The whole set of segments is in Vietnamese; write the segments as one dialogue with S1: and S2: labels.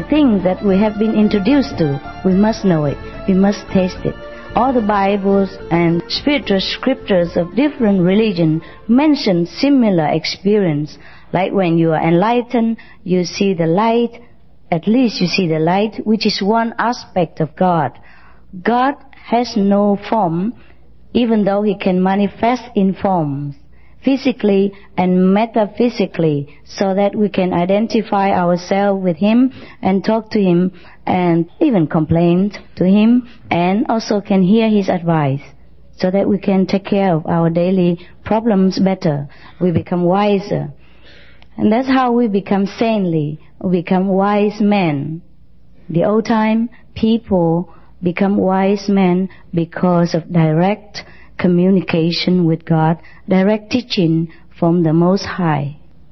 S1: thing that we have been introduced to, we must know it, we must taste it. All the Bibles and spiritual scriptures of different religions mention similar experience. Like when you are enlightened, you see the light, at least you see the light, which is one aspect of God. God has no form, even though He can manifest in forms, physically and metaphysically, so that we can identify ourselves with Him and talk to Him and even complain to Him, and also can hear His advice, so that we can take care of our daily problems better. We become wiser. And that's how we become saintly, we become wise men. The old time people become wise men because of direct communication with God, direct teaching from the Most High.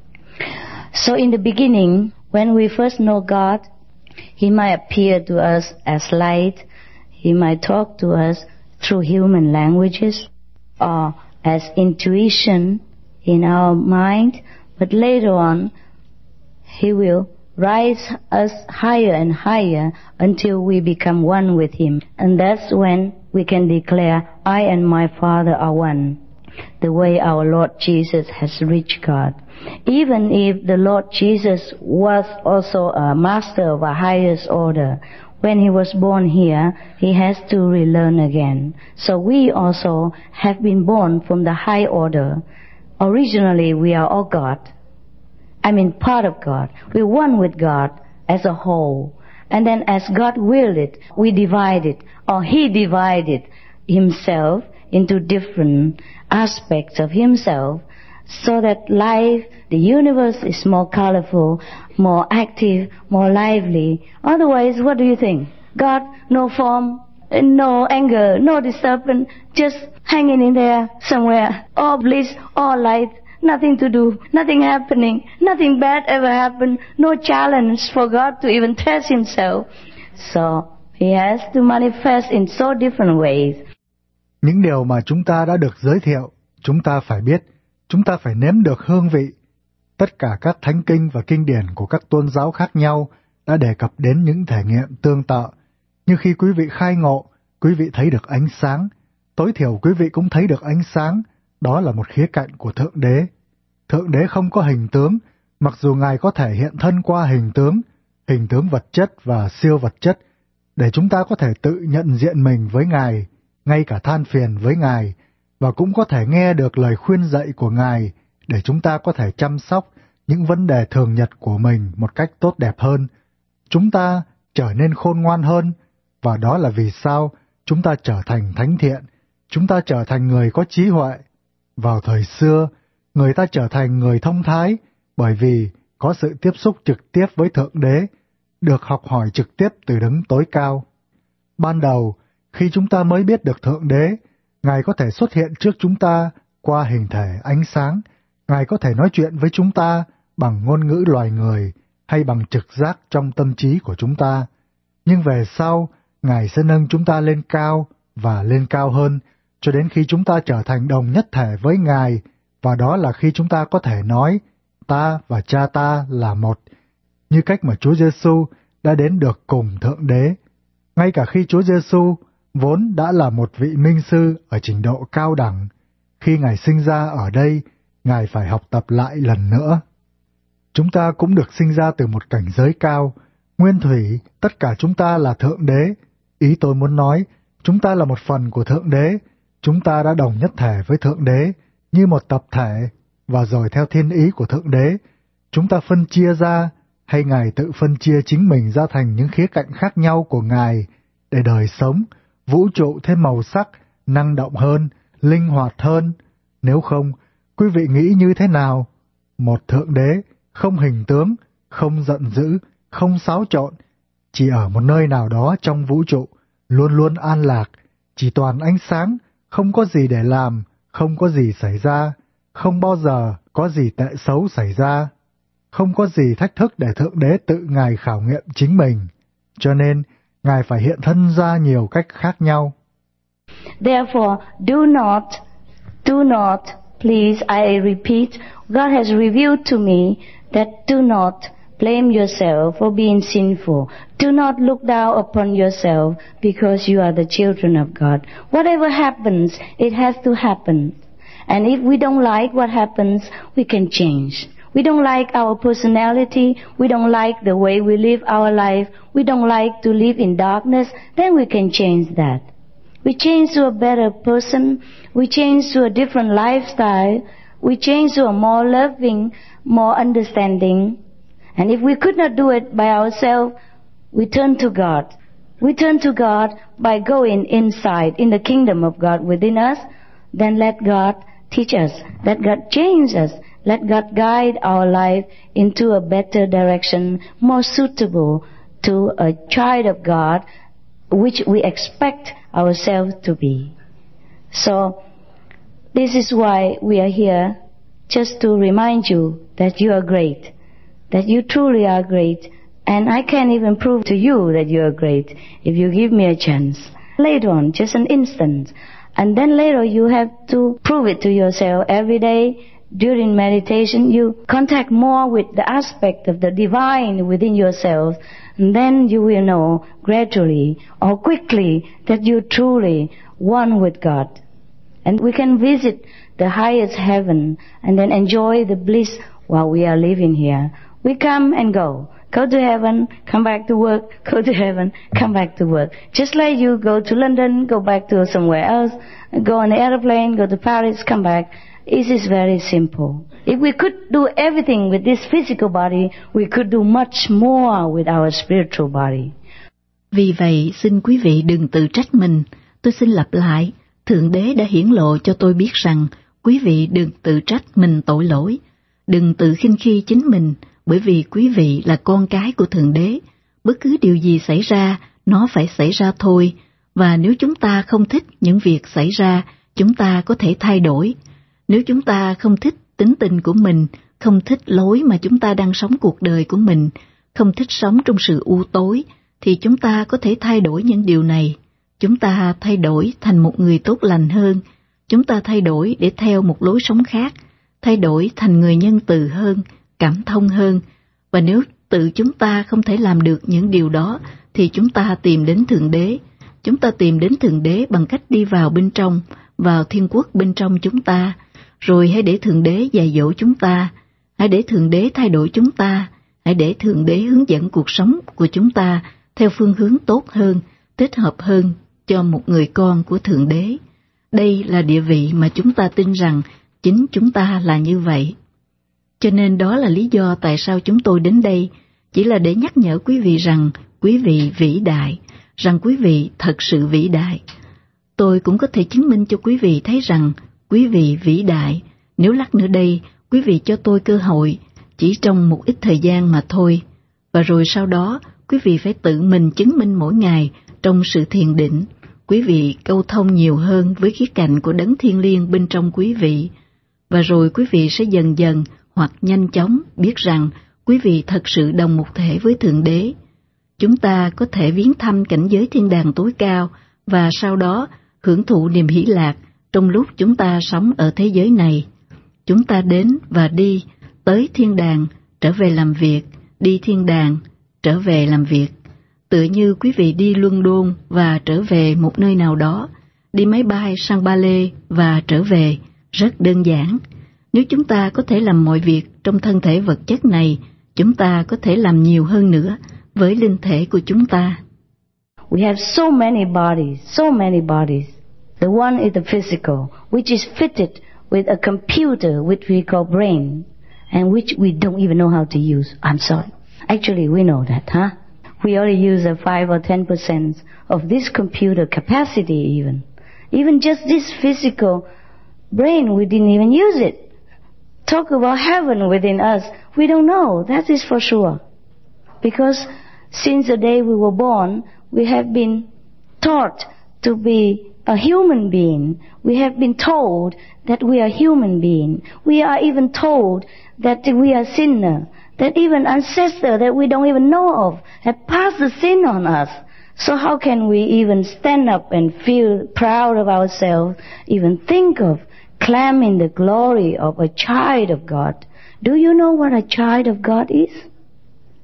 S1: So in the beginning, when we first know God, He might appear to us as light, He might talk to us through human languages, or as intuition in our mind, but later on, He will rise us higher and higher until we become one with Him. And that's when we can declare, I and my Father are one, the way our Lord Jesus has reached God. Even if the Lord Jesus was also a master of a highest order, when He was born here, He has to relearn again. So we also have been born from the high order. Originally, we are all God. I mean, part of God. We're one with God as a whole. And then as God willed it, we divided, or He divided Himself into different aspects of Himself, so that life, the universe is more colorful, more active, more lively. Otherwise, what do you think? God, no form, no anger, no disturbance, just hanging in there somewhere, all bliss, all light, nothing to do, nothing happening, nothing bad ever happened, no challenge for God to even test Himself. So He has to manifest in so different ways.
S2: Những điều mà chúng ta đã được giới thiệu, chúng ta phải biết, chúng ta phải nếm được hương vị. Tất cả các thánh kinh và kinh điển của các tôn giáo khác nhau đã đề cập đến những thể nghiệm tương tự. Như khi quý vị khai ngộ, quý vị thấy được ánh sáng, tối thiểu quý vị cũng thấy được ánh sáng, đó là một khía cạnh của Thượng Đế. Thượng Đế không có hình tướng, mặc dù Ngài có thể hiện thân qua hình tướng vật chất và siêu vật chất, để chúng ta có thể tự nhận diện mình với Ngài, ngay cả than phiền với Ngài, và cũng có thể nghe được lời khuyên dạy của Ngài, để chúng ta có thể chăm sóc những vấn đề thường nhật của mình một cách tốt đẹp hơn. Chúng ta trở nên khôn ngoan hơn, và đó là vì sao chúng ta trở thành thánh thiện, chúng ta trở thành người có trí huệ. Vào thời xưa, người ta trở thành người thông thái, bởi vì có sự tiếp xúc trực tiếp với Thượng Đế, được học hỏi trực tiếp từ Đấng tối cao. Ban đầu, khi chúng ta mới biết được Thượng Đế, Ngài có thể xuất hiện trước chúng ta qua hình thể ánh sáng, Ngài có thể nói chuyện với chúng ta bằng ngôn ngữ loài người hay bằng trực giác trong tâm trí của chúng ta. Nhưng về sau, Ngài sẽ nâng chúng ta lên cao và lên cao hơn, cho đến khi chúng ta trở thành đồng nhất thể với Ngài, và đó là khi chúng ta có thể nói, ta và Cha ta là một, như cách mà Chúa Giêsu đã đến được cùng Thượng Đế. Ngay cả khi Chúa Giêsu vốn đã là một vị minh sư ở trình độ cao đẳng, khi Ngài sinh ra ở đây, Ngài phải học tập lại lần nữa. Chúng ta cũng được sinh ra từ một cảnh giới cao, nguyên thủy, tất cả chúng ta là Thượng Đế. Ý tôi muốn nói, chúng ta là một phần của Thượng Đế, chúng ta đã đồng nhất thể với Thượng Đế, như một tập thể, và rồi theo thiên ý của Thượng Đế, chúng ta phân chia ra, hay Ngài tự phân chia chính mình ra thành những khía cạnh khác nhau của Ngài, để đời sống, vũ trụ thêm màu sắc, năng động hơn, linh hoạt hơn. Nếu không, quý vị nghĩ như thế nào? Một Thượng Đế, không hình tướng, không giận dữ, không xáo trộn, chỉ ở một nơi nào đó trong vũ trụ, luôn luôn an lạc, chỉ toàn ánh sáng, không có gì để làm, không có gì xảy ra, không bao giờ có gì tệ xấu xảy ra, không có gì thách thức để Thượng Đế tự Ngài khảo nghiệm chính mình, cho nên Ngài phải hiện thân ra nhiều cách khác nhau.
S1: Therefore, do not, please, I repeat, God has revealed to me that do not blame yourself for being sinful. Do not look down upon yourself because you are the children of God. Whatever happens, it has to happen. And if we don't like what happens, we can change. We don't like our personality, we don't like the way we live our life, we don't like to live in darkness, then we can change that. We change to a better person, we change to a different lifestyle, we change to a more loving, more understanding. And if we could not do it by ourselves, we turn to God. We turn to God by going inside in the kingdom of God within us. Then let God teach us, let God change us, let God guide our life into a better direction, more suitable to a child of God, which we expect ourselves to be. So, this is why we are here, just to remind you that you are great, that you truly are great, and I can even prove to you that you are great if you give me a chance. Later on, just an instant, and then later you have to prove it to yourself every day. During meditation, you contact more with the aspect of the divine within yourself, and then you will know gradually or quickly that you're truly one with God. And we can visit the highest heaven and then enjoy the bliss while we are living here. We come and go. Go to heaven, come back to work, go to heaven, come back to work. Just like you go to London, go back to somewhere else, go on the airplane, go to Paris, come back. It is very simple. If we could do everything with this physical body, we could do much more with our spiritual body.
S3: Vì vậy, xin quý vị đừng tự trách mình. Tôi xin lặp lại, Thượng Đế đã hiển lộ cho tôi biết rằng quý vị đừng tự trách mình tội lỗi. Đừng tự khinh khi chính mình, bởi vì quý vị là con cái của Thượng Đế. Bất cứ điều gì xảy ra, nó phải xảy ra thôi. Và nếu chúng ta không thích những việc xảy ra, chúng ta có thể thay đổi. Nếu chúng ta không thích tính tình của mình, không thích lối mà chúng ta đang sống cuộc đời của mình, không thích sống trong sự u tối, thì chúng ta có thể thay đổi những điều này. Chúng ta thay đổi thành một người tốt lành hơn. Chúng ta thay đổi để theo một lối sống khác, thay đổi thành người nhân từ hơn, cảm thông hơn. Và nếu tự chúng ta không thể làm được những điều đó, thì chúng ta tìm đến Thượng Đế. Chúng ta tìm đến Thượng Đế bằng cách đi vào bên trong, vào thiên quốc bên trong chúng ta. Rồi hãy để Thượng Đế dạy dỗ chúng ta, hãy để Thượng Đế thay đổi chúng ta, hãy để Thượng Đế hướng dẫn cuộc sống của chúng ta theo phương hướng tốt hơn, thích hợp hơn cho một người con của Thượng Đế. Đây là địa vị mà chúng ta tin rằng chính chúng ta là như vậy. Cho nên đó là lý do tại sao chúng tôi đến đây, chỉ là để nhắc nhở quý vị rằng quý vị vĩ đại, rằng quý vị thật sự vĩ đại. Tôi cũng có thể chứng minh cho quý vị thấy rằng quý vị vĩ đại, nếu lát nữa đây quý vị cho tôi cơ hội, chỉ trong một ít thời gian mà thôi. Và rồi sau đó, quý vị phải tự mình chứng minh mỗi ngày trong sự thiền định. Quý vị câu thông nhiều hơn với khía cạnh của đấng thiêng liêng bên trong quý vị. Và rồi quý vị sẽ dần dần hoặc nhanh chóng biết rằng quý vị thật sự đồng một thể với Thượng Đế. Chúng ta có thể viếng thăm cảnh giới thiên đàng tối cao và sau đó hưởng thụ niềm hỷ lạc trong lúc chúng ta sống ở thế giới này. Chúng ta đến và đi, tới thiên đàng, trở về làm việc, đi thiên đàng, trở về làm việc. Tựa như quý vị đi London và trở về một nơi nào đó, đi máy bay sang Ba Lê và trở về, rất đơn giản. Nếu chúng ta có thể làm mọi việc trong thân thể vật chất này, chúng ta có thể làm nhiều hơn nữa với linh thể của chúng ta.
S1: We have so many bodies. The one is the physical, which is fitted with a computer which we call brain, and which we don't even know how to use. I'm sorry. Actually, we know that, huh? We only use 5 or 10% of this computer capacity even. Even just this physical brain, we didn't even use it. Talk about heaven within us, we don't know, that is for sure. Because since the day we were born, we have been taught to be a human being. We have been told that we are human being. We are even told that we are sinner, that even ancestors that we don't even know of have passed the sin on us. So how can we even stand up and feel proud of ourselves, even think of claiming the glory of a child of God? Do you know what a child of God is?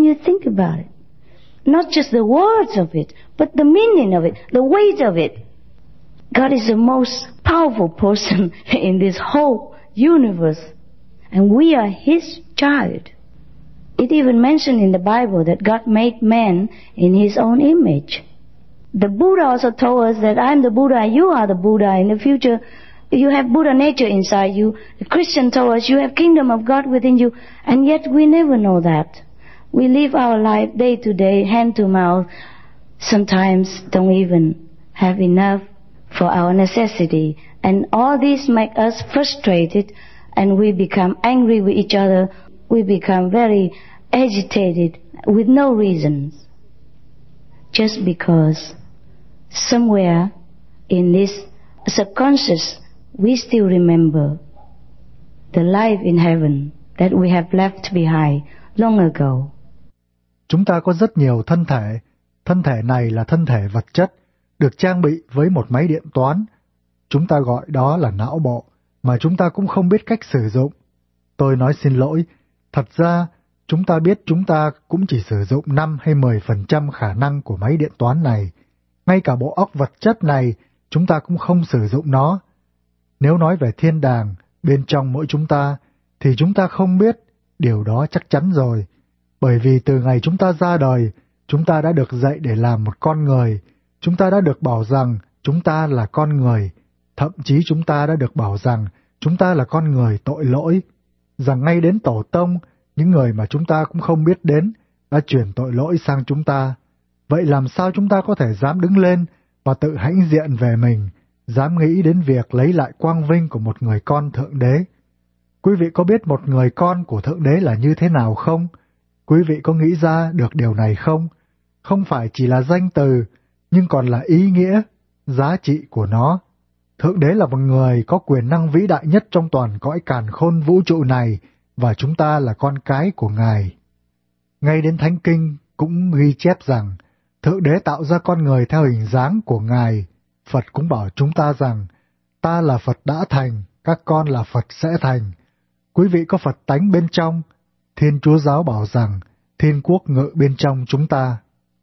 S1: when you think about it. Not just the words of it, but the meaning of it, the weight of it. God is the most powerful person in this whole universe, and we are His child. It even mentioned in the Bible that God made man in His own image. The Buddha also told us that I am the Buddha, you are the Buddha. In the future, you have Buddha nature inside you. The Christian told us you have kingdom of God within you, and yet we never know that. We live our life day to day, hand to mouth, sometimes don't even have enough for our necessity. And all this make us frustrated, and we become angry with each other. We become very agitated with no reasons. Just because somewhere in this subconscious we still remember the life in heaven that we have left behind long ago.
S2: Chúng ta có rất nhiều thân thể. Thân thể này là thân thể vật chất, được trang bị với một máy điện toán. Chúng ta gọi đó là não bộ, mà chúng ta cũng không biết cách sử dụng. Tôi nói xin lỗi, thật ra chúng ta biết chúng ta cũng chỉ sử dụng 5 hay 10% khả năng của máy điện toán này. Ngay cả bộ óc vật chất này, chúng ta cũng không sử dụng nó. Nếu nói về thiên đàng bên trong mỗi chúng ta, thì chúng ta không biết, điều đó chắc chắn rồi. Bởi vì từ ngày chúng ta ra đời, chúng ta đã được dạy để làm một con người. Chúng ta đã được bảo rằng chúng ta là con người. Thậm chí chúng ta đã được bảo rằng chúng ta là con người tội lỗi. Rằng ngay đến tổ tông, những người mà chúng ta cũng không biết đến, đã chuyển tội lỗi sang chúng ta. Vậy làm sao chúng ta có thể dám đứng lên và tự hãnh diện về mình, dám nghĩ đến việc lấy lại quang vinh của một người con Thượng Đế? Quý vị có biết một người con của Thượng Đế là như thế nào không? Quý vị có nghĩ ra được điều này không? Không phải chỉ là danh từ, nhưng còn là ý nghĩa, giá trị của nó. Thượng Đế là một người có quyền năng vĩ đại nhất trong toàn cõi càn khôn vũ trụ này, và chúng ta là con cái của Ngài. Ngay đến Thánh Kinh cũng ghi chép rằng, Thượng Đế tạo ra con người theo hình dáng của Ngài. Phật cũng bảo chúng ta rằng, ta là Phật đã thành, các con là Phật sẽ thành. Quý vị có Phật tánh bên trong. Thiên Chúa Giáo bảo rằng, Thiên Quốc ngự bên trong chúng ta.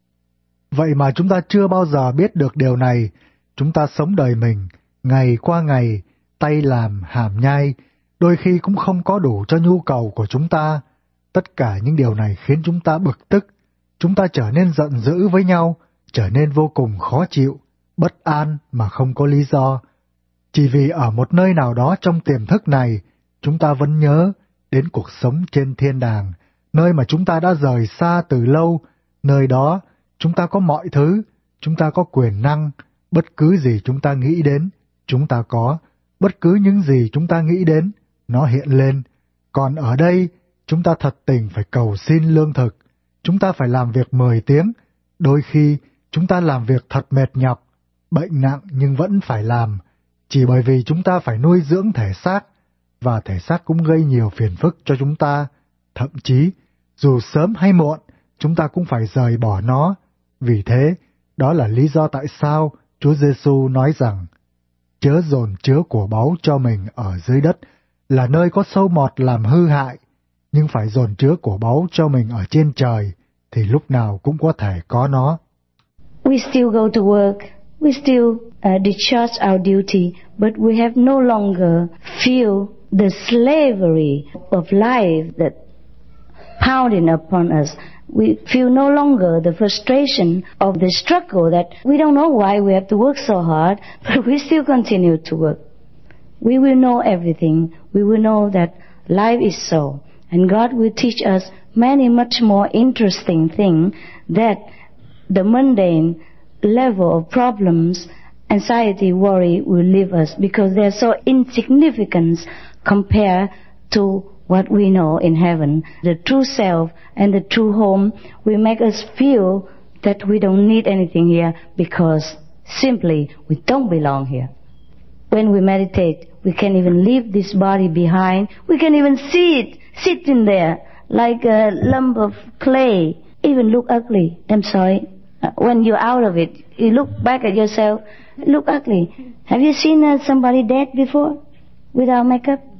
S2: Vậy mà chúng ta chưa bao giờ biết được điều này. Chúng ta sống đời mình, ngày qua ngày, tay làm, hàm nhai, đôi khi cũng không có đủ cho nhu cầu của chúng ta. Tất cả những điều này khiến chúng ta bực tức. Chúng ta trở nên giận dữ với nhau, trở nên vô cùng khó chịu, bất an mà không có lý do. Chỉ vì ở một nơi nào đó trong tiềm thức này, chúng ta vẫn nhớ đến cuộc sống trên thiên đàng, nơi mà chúng ta đã rời xa từ lâu. Nơi đó, chúng ta có mọi thứ, chúng ta có quyền năng, bất cứ gì chúng ta nghĩ đến, chúng ta có, bất cứ những gì chúng ta nghĩ đến, nó hiện lên. Còn ở đây, chúng ta thật tình phải cầu xin lương thực, chúng ta phải làm việc 10 tiếng, đôi khi chúng ta làm việc thật mệt nhọc, bệnh nặng nhưng vẫn phải làm, chỉ bởi vì chúng ta phải nuôi dưỡng thể xác, và thể xác cũng gây nhiều phiền phức cho chúng ta. Thậm chí, dù sớm hay muộn, chúng ta cũng phải rời bỏ nó. Vì thế, đó là lý do tại sao Chúa Giêsu nói rằng, chớ dồn chứa của báu cho mình ở dưới đất, là nơi có sâu mọt làm hư hại, nhưng phải dồn chứa của báu cho mình ở trên trời, thì lúc nào cũng có thể có nó.
S1: We still go to work, we still discharge our duty, but we have no longer feel the slavery of life that pounding upon us. We feel no longer the frustration of the struggle that we don't know why we have to work so hard, but we still continue to work. We will know everything. We will know that life is so. And God will teach us many much more interesting things that the mundane level of problems, anxiety, worry will leave us, because they're so insignificant compared to what we know in heaven. The true self and the true home will make us feel that we don't need anything here, because simply we don't belong here. When we meditate, we can even leave this body behind. We can even see it sitting there like a lump of clay, even look ugly. I'm sorry. When you're out of it, you look back at yourself, look ugly. Have you seen somebody dead before without makeup?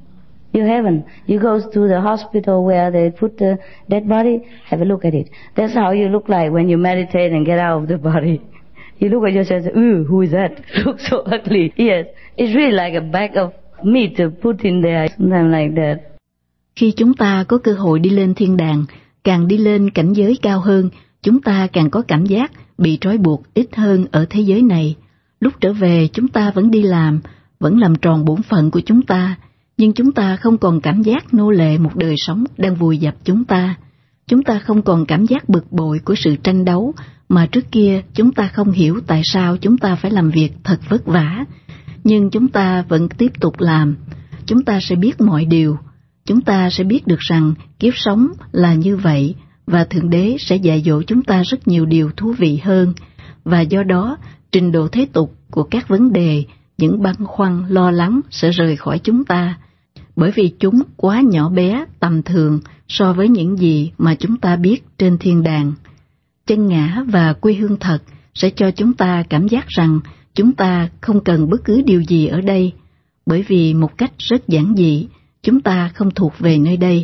S1: You haven't. You go to the hospital where they put the dead body, have a look at it. That's how you look like when you meditate and get out of the body. You look at yourself and say, ooh, who is that? Looks so ugly. Yes, it's really like a bag of meat to put in there, something like that.
S3: Khi chúng ta có cơ hội đi lên thiên đàng, càng đi lên cảnh giới cao hơn, chúng ta càng có cảm giác bị trói buộc ít hơn ở thế giới này. Lúc trở về, chúng ta vẫn đi làm, vẫn làm tròn bổn phận của chúng ta, nhưng chúng ta không còn cảm giác nô lệ một đời sống đang vùi dập chúng ta. Chúng ta không còn cảm giác bực bội của sự tranh đấu, mà trước kia chúng ta không hiểu tại sao chúng ta phải làm việc thật vất vả. Nhưng chúng ta vẫn tiếp tục làm. Chúng ta sẽ biết mọi điều. Chúng ta sẽ biết được rằng kiếp sống là như vậy, và Thượng Đế sẽ dạy dỗ chúng ta rất nhiều điều thú vị hơn. Và do đó, trình độ thế tục của các vấn đề, những băn khoăn lo lắng sẽ rời khỏi chúng ta, bởi vì chúng quá nhỏ bé, tầm thường so với những gì mà chúng ta biết trên thiên đàng. Chân ngã và quê hương thật sẽ cho chúng ta cảm giác rằng chúng ta không cần bất cứ điều gì ở đây, bởi vì một cách rất giản dị, chúng ta không thuộc về nơi đây.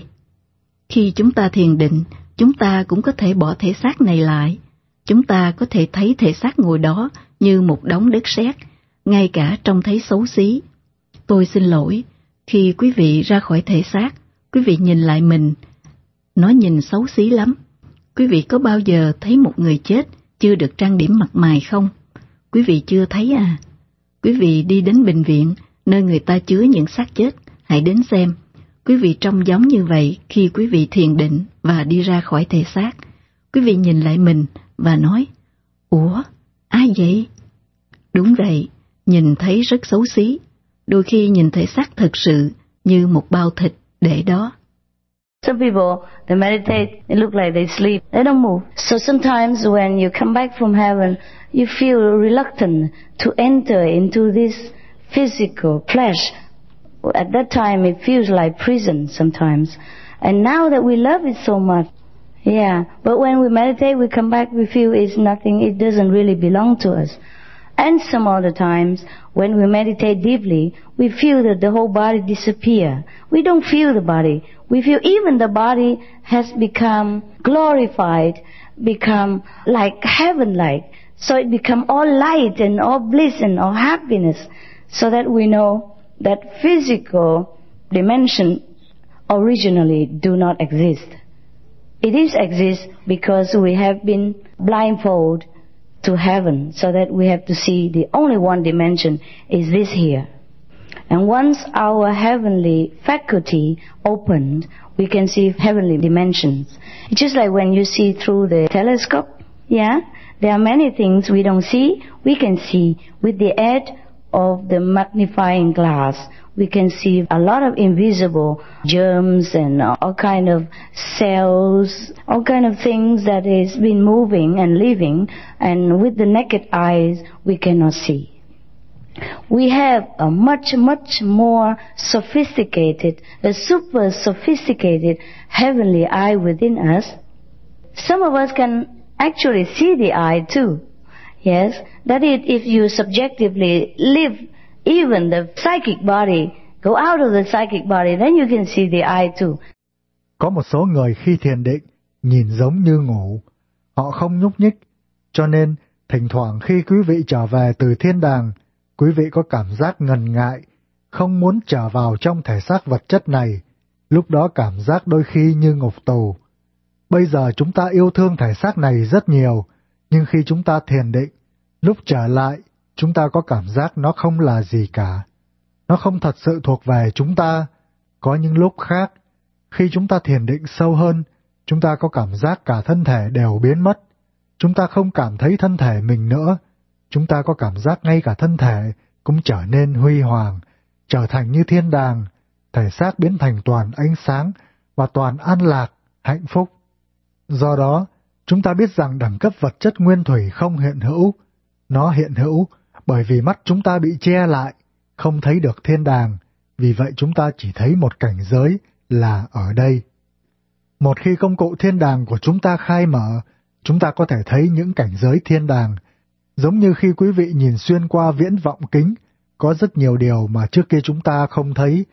S3: Khi chúng ta thiền định, chúng ta cũng có thể bỏ thể xác này lại. Chúng ta có thể thấy thể xác ngồi đó như một đống đất sét, ngay cả trông thấy xấu xí. Tôi xin lỗi, khi quý vị ra khỏi thể xác, quý vị nhìn lại mình, nó nhìn xấu xí lắm. Quý vị có bao giờ thấy một người chết chưa được trang điểm mặt mày không? Quý vị chưa thấy à? Quý vị đi đến bệnh viện, nơi người ta chứa những xác chết, hãy đến xem. Quý vị trông giống như vậy khi quý vị thiền định và đi ra khỏi thể xác. Quý vị nhìn lại mình và nói, ủa, ai vậy? Đúng vậy, nhìn thấy rất xấu xí. Đôi khi nhìn thể xác thật sự như một bao thịt để đó.
S1: Some people, they meditate, they look like they sleep, they don't move. So sometimes when you come back from heaven, you feel reluctant to enter into this physical flesh. At that time it feels like prison sometimes. And now that we love it so much, yeah, but when we meditate, we come back, we feel it's nothing, it doesn't really belong to us. And some other times, when we meditate deeply, we feel that the whole body disappears. We don't feel the body. We feel even the body has become glorified, become like heaven-like. So it become all light and all bliss and all happiness, so that we know that physical dimension originally do not exist. It is exist because we have been blindfolded to heaven, so that we have to see the only one dimension is this here. And once our heavenly faculty opened, we can see heavenly dimensions. It's just like when you see through the telescope, yeah? There are many things we don't see, we can see with the aid of the magnifying glass. We can see a lot of invisible germs and all kind of cells, all kind of things that is been moving and living, and with the naked eyes we cannot see. We have a much more sophisticated, a super sophisticated heavenly eye within us. Some of us can actually see the eye too. Yes, that is, if you subjectively live even the psychic body, go out of the psychic body, then you can see the eye too.
S2: Có một số người khi thiền định nhìn giống như ngủ, họ không nhúc nhích, cho nên thỉnh thoảng khi quý vị trở về từ thiên đàng, quý vị có cảm giác ngần ngại, không muốn trở vào trong thể xác vật chất này, lúc đó cảm giác đôi khi như ngục tù. Bây giờ chúng ta yêu thương thể xác này rất nhiều, nhưng khi chúng ta thiền định, lúc trở lại, chúng ta có cảm giác nó không là gì cả. Nó không thật sự thuộc về chúng ta. Có những lúc khác, khi chúng ta thiền định sâu hơn, chúng ta có cảm giác cả thân thể đều biến mất. Chúng ta không cảm thấy thân thể mình nữa. Chúng ta có cảm giác ngay cả thân thể cũng trở nên huy hoàng, trở thành như thiên đàng, thể xác biến thành toàn ánh sáng và toàn an lạc, hạnh phúc. Do đó, chúng ta biết rằng đẳng cấp vật chất nguyên thủy không hiện hữu. Nó hiện hữu bởi vì mắt chúng ta bị che lại, không thấy được thiên đàng, vì vậy chúng ta chỉ thấy một cảnh giới là ở đây. Một khi công cụ thiên đàng của chúng ta khai mở, chúng ta có thể thấy những cảnh giới thiên đàng. Giống như khi quý vị nhìn xuyên qua viễn vọng kính, có rất nhiều điều mà trước kia chúng ta không thấy,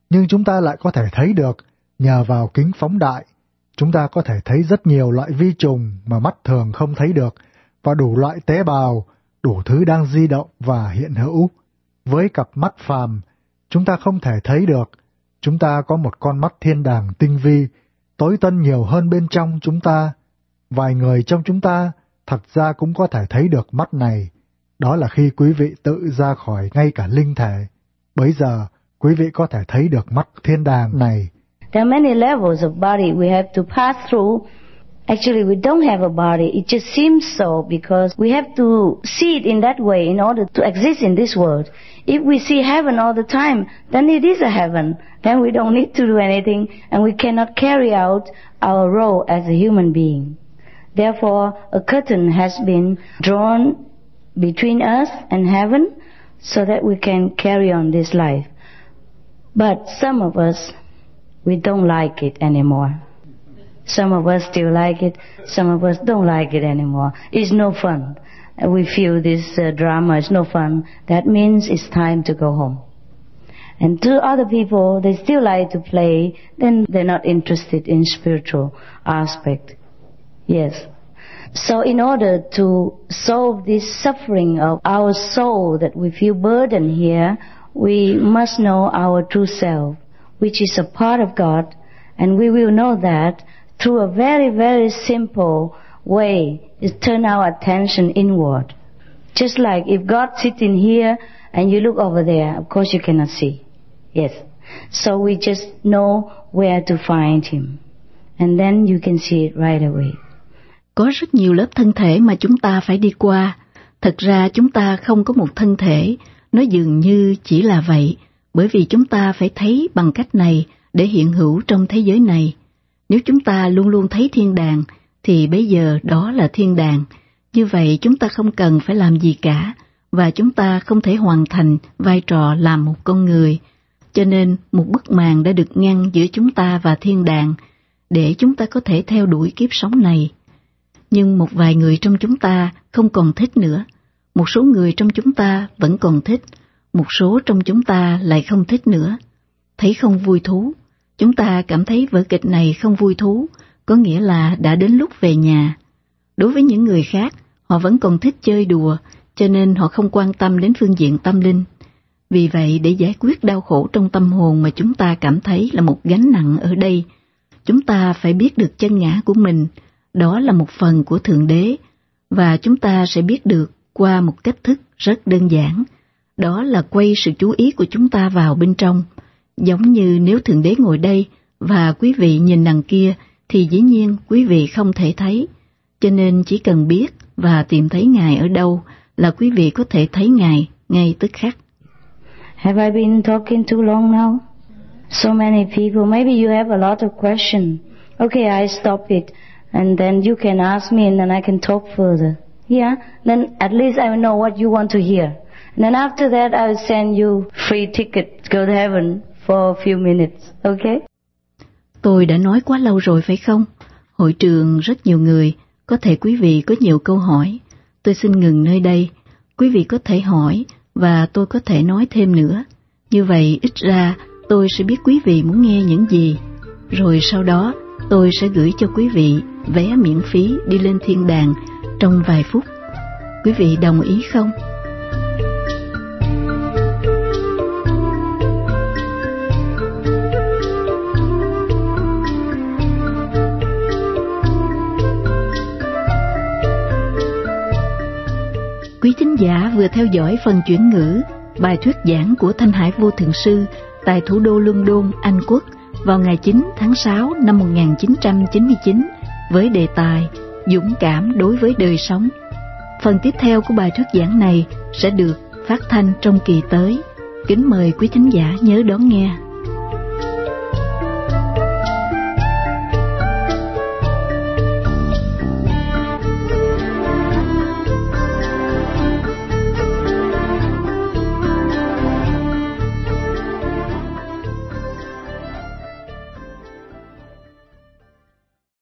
S2: Nhưng chúng ta lại có thể thấy được, nhờ vào kính phóng đại, chúng ta có thể thấy rất nhiều loại vi trùng mà mắt thường không thấy được, và đủ loại tế bào, đủ thứ đang di động và hiện hữu. Với cặp mắt phàm, chúng ta không thể thấy được. Chúng ta có một con mắt thiên đàng tinh vi, tối tân nhiều hơn bên trong chúng ta. Vài người trong chúng ta thật ra cũng có thể thấy được mắt này. Đó là khi quý vị tự ra khỏi ngay cả linh thể. Bấy giờ, quý vị có thể thấy được mắt thiên đàng này.
S1: There are many levels of body we have to pass through. Actually, we don't have a body. It just seems so because we have to see it in that way in order to exist in this world. If we see heaven all the time, then it is a heaven. Then we don't need to do anything and we cannot carry out our role as a human being. Therefore, a curtain has been drawn between us and heaven so that we can carry on this life. But some of us, we don't like it anymore. Some of us still like it, some of us don't like it anymore. It's no fun. We feel this drama is no fun. That means it's time to go home. And to other people, they still like to play, then they're not interested in spiritual aspect. Yes. So in order to solve this suffering of our soul that we feel burdened here, we must know our true self, which is a part of God, and we will know that through a very, very simple way is turn our attention inward. Just like if God sits in here and you look over there, of course you cannot see. Yes. So we just know where to find Him. And then you can see it right away.
S3: Có rất nhiều lớp thân thể mà chúng ta phải đi qua. Thật ra chúng ta không có một thân thể, nó dường như chỉ là vậy, bởi vì chúng ta phải thấy bằng cách này để hiện hữu trong thế giới này. Nếu chúng ta luôn luôn thấy thiên đàng, thì bây giờ đó là thiên đàng. Như vậy chúng ta không cần phải làm gì cả, và chúng ta không thể hoàn thành vai trò làm một con người. Cho nên một bức màn đã được ngăn giữa chúng ta và thiên đàng, để chúng ta có thể theo đuổi kiếp sống này. Nhưng một vài người trong chúng ta không còn thích nữa. Một số người trong chúng ta vẫn còn thích, một số trong chúng ta lại không thích nữa. Thấy không vui thú. Chúng ta cảm thấy vở kịch này không vui thú, có nghĩa là đã đến lúc về nhà. Đối với những người khác, họ vẫn còn thích chơi đùa, cho nên họ không quan tâm đến phương diện tâm linh. Vì vậy, để giải quyết đau khổ trong tâm hồn mà chúng ta cảm thấy là một gánh nặng ở đây, chúng ta phải biết được chân ngã của mình, đó là một phần của Thượng Đế, và chúng ta sẽ biết được qua một cách thức rất đơn giản, đó là quay sự chú ý của chúng ta vào bên trong. Giống như nếu Thượng Đế ngồi đây và quý vị nhìn đằng kia thì dĩ nhiên quý vị không thể thấy, cho nên chỉ cần biết và tìm thấy Ngài ở đâu là quý vị có thể thấy Ngài ngay tức khắc.
S1: Have I been talking too long now? So many people, maybe you have a lot of questions. Okay, I stop it and then you can ask me and then I can talk further. Yeah, then at least I will know what you want to hear. And then after that I will send you free ticket to go to heaven for a few minutes, okay?
S3: Tôi đã nói quá lâu rồi phải không? Hội trường rất nhiều người, có thể quý vị có nhiều câu hỏi. Tôi xin ngừng nơi đây. Quý vị có thể hỏi và tôi có thể nói thêm nữa. Như vậy ít ra tôi sẽ biết quý vị muốn nghe những gì. Rồi sau đó tôi sẽ gửi cho quý vị vé miễn phí đi lên thiên đàng trong vài phút. Quý vị đồng ý không? Quý thính giả vừa theo dõi phần chuyển ngữ bài thuyết giảng của Thanh Hải Vô Thượng Sư tại thủ đô London, Anh Quốc vào ngày 9 tháng 6 năm 1999 với đề tài Dũng cảm đối với đời sống. Phần tiếp theo của bài thuyết giảng này sẽ được phát thanh trong kỳ tới. Kính mời quý thính giả nhớ đón nghe.